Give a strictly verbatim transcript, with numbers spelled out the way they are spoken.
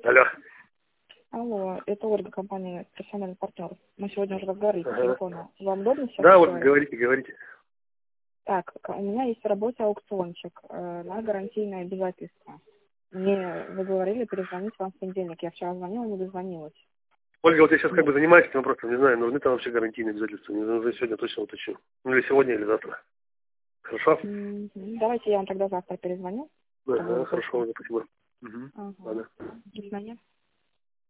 Алло. Алло, это Ольга, компания «Профессиональный партнер». Мы сегодня уже разговаривали по Ага. телефону. Вам удобно сейчас Да, вот говорить? говорите, говорите. Так, к- у меня есть в работе аукциончик э, на гарантийное обязательство. Мне вы говорили перезвонить вам в понедельник. Я вчера звонила, не дозвонилась. Ольга, вот я сейчас как Ну, бы занимаюсь этим вопросом, не знаю, нужны там вообще гарантийные обязательства. Не нужны, сегодня точно уточню. Ну или сегодня, или завтра. Хорошо? м, Давайте я вам тогда завтра перезвоню, чтобы Ага, вы хорошо, точно. Ольга, спасибо. Угу. Ага. Ладно. До свидания.